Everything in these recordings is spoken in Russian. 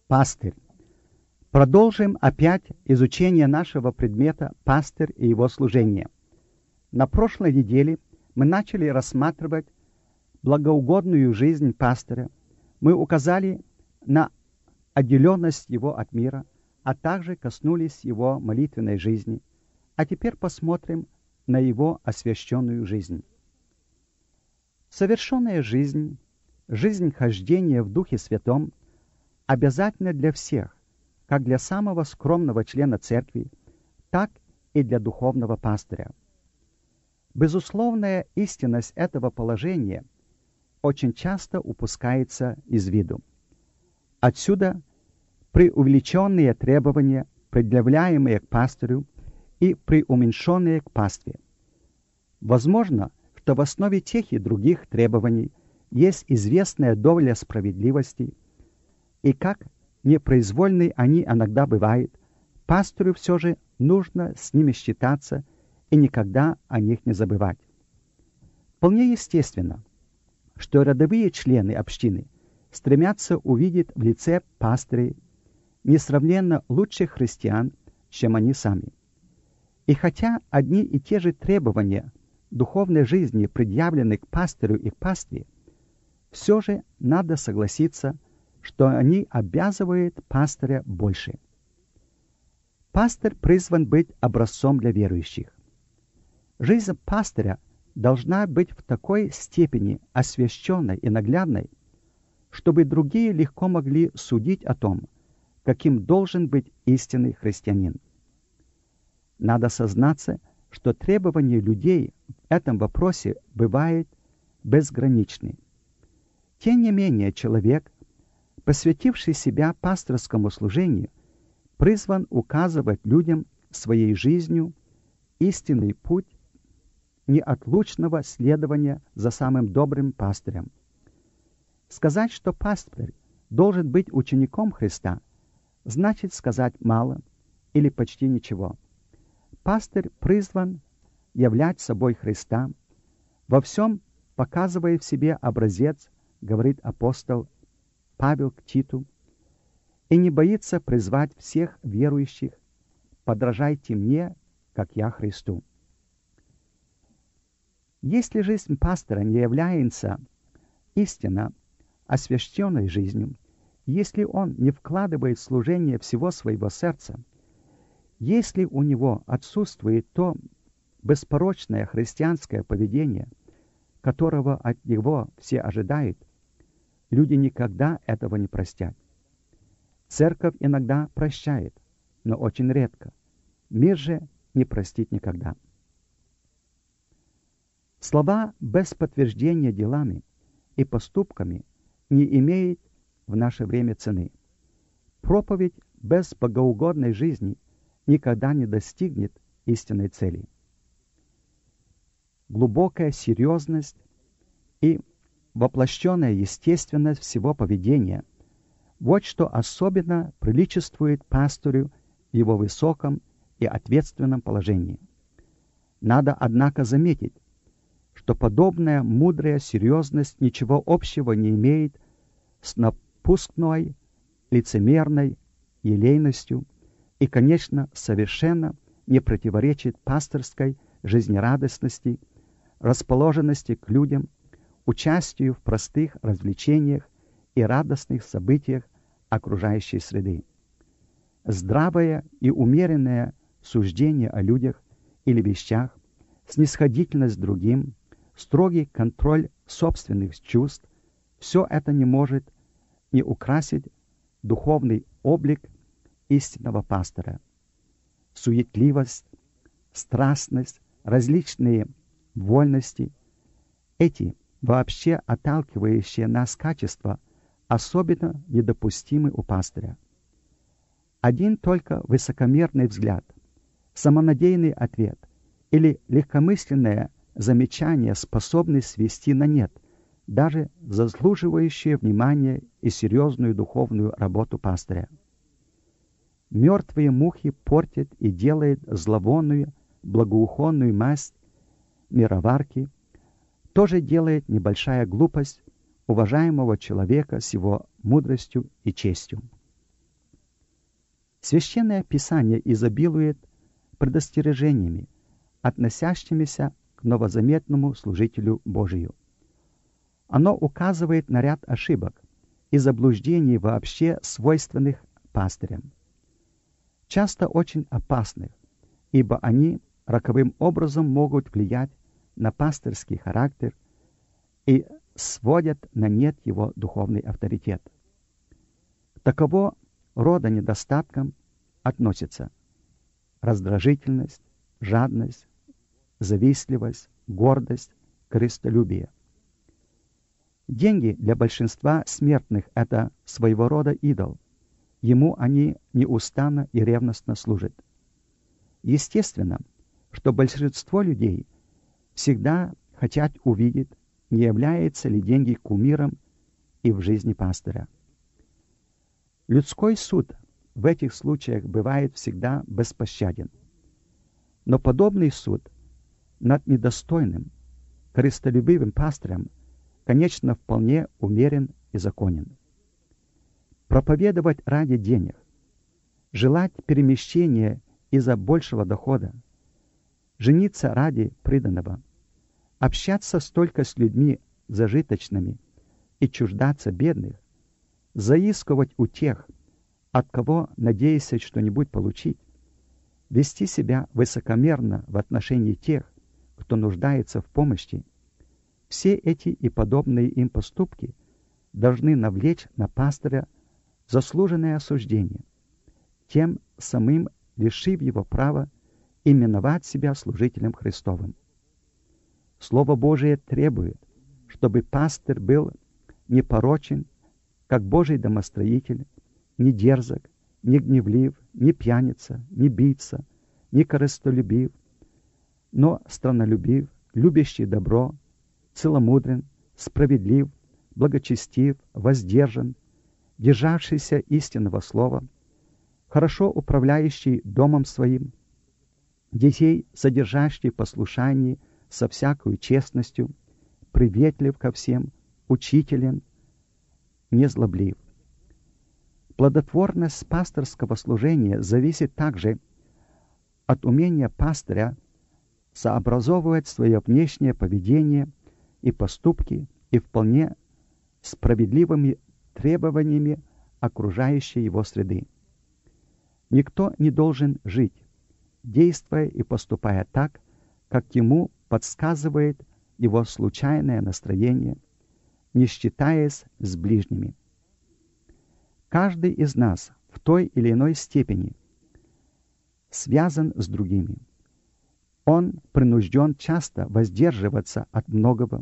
Пастырь. Продолжим опять изучение нашего предмета «Пастырь и его служение». На прошлой неделе мы начали рассматривать благоугодную жизнь пастыря. Мы указали на отделенность его от мира, а также коснулись его молитвенной жизни. А теперь посмотрим на его освященную жизнь. Совершенная жизнь, жизнь хождения в Духе Святом, обязательна для всех, как для самого скромного члена церкви, так и для духовного пастыря. Безусловная истинность этого положения очень часто упускается из виду. Отсюда преувеличенные требования, предъявляемые к пастырю, и преуменьшенные к пастве. Возможно, что в основе тех и других требований есть известная доля справедливости, и как непроизвольны они иногда бывают, пастырю все же нужно с ними считаться и никогда о них не забывать. Вполне естественно, что рядовые члены общины стремятся увидеть в лице пастырей несравненно лучших христиан, чем они сами. И хотя одни и те же требования духовной жизни предъявлены к пастырю и к пастве, все же надо согласиться, что они обязывают пастыря больше. Пастырь призван быть образцом для верующих. Жизнь пастыря должна быть в такой степени освященной и наглядной, чтобы другие легко могли судить о том, каким должен быть истинный христианин. Надо сознаться, что требования людей в этом вопросе бывают безграничны. Тем не менее, человек, посвятивший себя пасторскому служению, призван указывать людям своей жизнью истинный путь неотлучного следования за самым добрым пастырем. Сказать, что пастырь должен быть учеником Христа, значит сказать мало или почти ничего. Пастырь призван являть собой Христа, во всем показывая в себе образец, говорит апостол Павел к Титу, и не боится призвать всех верующих: подражайте мне, как я Христу. Если жизнь пастора не является истинно освященной жизнью, если он не вкладывает в служение всего своего сердца, если у него отсутствует то беспорочное христианское поведение, которого от него все ожидают, люди никогда этого не простят. Церковь иногда прощает, но очень редко. Мир же не простит никогда. Слова без подтверждения делами и поступками не имеют в наше время цены. Проповедь без богоугодной жизни никогда не достигнет истинной цели. Глубокая серьезность и воплощенная естественность всего поведения – вот что особенно приличествует пастырю в его высоком и ответственном положении. Надо, однако, заметить, что подобная мудрая серьезность ничего общего не имеет с напускной, лицемерной елейностью и, конечно, совершенно не противоречит пасторской жизнерадостности, расположенности к людям, участию в простых развлечениях и радостных событиях окружающей среды. Здравое и умеренное суждение о людях или вещах, снисходительность к другим, строгий контроль собственных чувств – все это не может не украсить духовный облик истинного пастора. Суетливость, страстность, различные вольности – эти вообще отталкивающие нас качества особенно недопустимы у пастыря. Один только высокомерный взгляд, самонадеянный ответ или легкомысленное замечание способны свести на нет даже заслуживающие внимания и серьезную духовную работу пастыря. Мертвые мухи портят и делают зловонную, благоухонную масть мироварки, тоже делает небольшая глупость уважаемого человека с его мудростью и честью. Священное Писание изобилует предостережениями, относящимися к новозаметному служителю Божию. Оно указывает на ряд ошибок и заблуждений вообще свойственных пастырям, часто очень опасных, ибо они роковым образом могут влиять на пастырский характер и сводят на нет его духовный авторитет. К таково рода недостаткам относятся раздражительность, жадность, завистливость, гордость, корыстолюбие. Деньги для большинства смертных – это своего рода идол. Ему они неустанно и ревностно служат. Естественно, что большинство людей всегда хотят увидеть, не являются ли деньги кумиром и в жизни пастыря. Людской суд в этих случаях бывает всегда беспощаден. Но подобный суд над недостойным, корыстолюбивым пастырем, конечно, вполне умерен и законен. Проповедовать ради денег, желать перемещения из-за большего дохода, жениться ради приданого, общаться столько с людьми зажиточными и чуждаться бедных, заискивать у тех, от кого надеешься что-нибудь получить, вести себя высокомерно в отношении тех, кто нуждается в помощи, все эти и подобные им поступки должны навлечь на пастыря заслуженное осуждение, тем самым лишив его права именовать себя служителем Христовым. Слово Божие требует, чтобы пастырь был непорочен, как Божий домостроитель, не дерзок, не гневлив, не пьяница, не бийца, не корыстолюбив, но страннолюбив, любящий добро, целомудрен, справедлив, благочестив, воздержан, державшийся истинного слова, хорошо управляющий домом своим, детей, содержащий в послушании со всякою честностью, приветлив ко всем, учителен, незлоблив. Плодотворность пасторского служения зависит также от умения пастыря сообразовывать свое внешнее поведение и поступки и вполне справедливыми требованиями окружающей его среды. Никто не должен жить, действуя и поступая так, как ему подсказывает его случайное настроение, не считаясь с ближними. Каждый из нас в той или иной степени связан с другими. Он принужден часто воздерживаться от многого,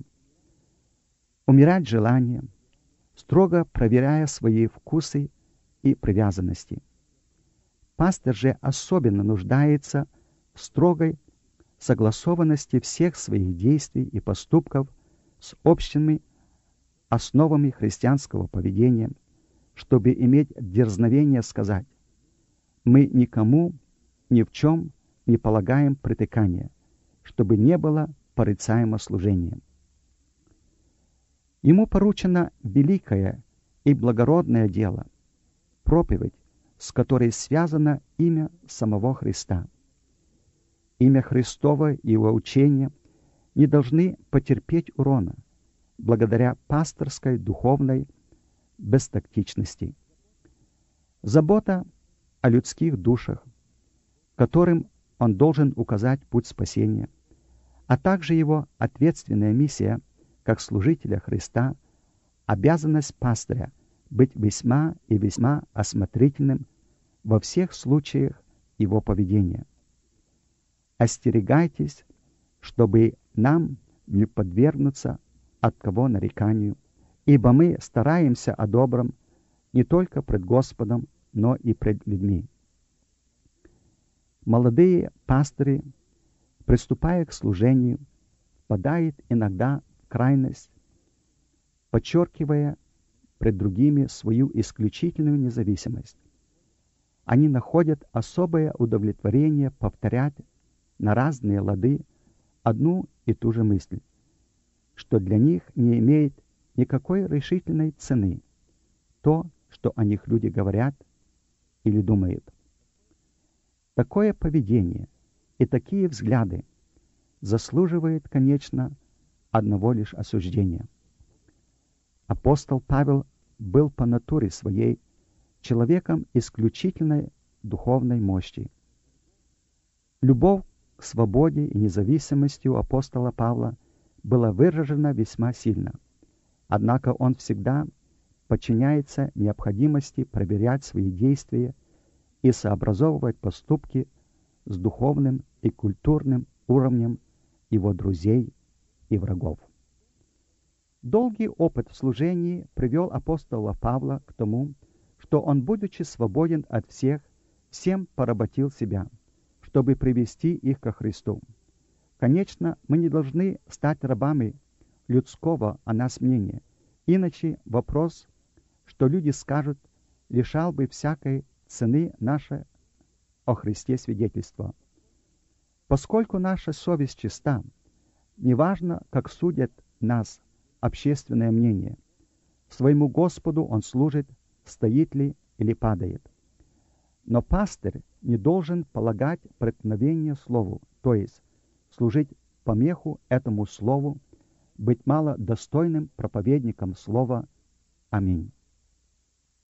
умерять желанием, строго проверяя свои вкусы и привязанности. Пастырь же особенно нуждается в строгой согласованности всех своих действий и поступков с общими основами христианского поведения, чтобы иметь дерзновение сказать: «Мы никому ни в чем не полагаем притыкания, чтобы не было порицаемо служения». Ему поручено великое и благородное дело — проповедь, с которой связано имя самого Христа. Имя Христово и его учение не должны потерпеть урона благодаря пасторской духовной бестактичности. Забота о людских душах, которым он должен указать путь спасения, а также его ответственная миссия как служителя Христа, обязанность пастыря быть весьма и весьма осмотрительным во всех случаях его поведения. Остерегайтесь, чтобы нам не подвергнуться от кого нареканию, ибо мы стараемся о добром не только пред Господом, но и пред людьми. Молодые пастыри, приступая к служению, впадают иногда в крайность, подчеркивая пред другими свою исключительную независимость. Они находят особое удовлетворение повторять на разные лады одну и ту же мысль, что для них не имеет никакой решительной цены то, что о них люди говорят или думают. Такое поведение и такие взгляды заслуживают, конечно, одного лишь осуждения. Апостол Павел был по натуре своей человеком исключительной духовной мощи. Любовь к свободе и независимости у апостола Павла была выражена весьма сильно. Однако он всегда подчиняется необходимости проверять свои действия и сообразовывать поступки с духовным и культурным уровнем его друзей и врагов. Долгий опыт в служении привел апостола Павла к тому, что он, будучи свободен от всех, всем поработил себя, чтобы привести их ко Христу. Конечно, мы не должны стать рабами людского о нас мнения, иначе вопрос, что люди скажут, лишал бы всякой цены наше о Христе свидетельство. Поскольку наша совесть чиста, неважно, как судят нас общественное мнение, своему Господу он служит, стоит ли или падает. Но пастырь не должен полагать преткновение слову, то есть служить помеху этому слову, быть мало достойным проповедником слова. Аминь.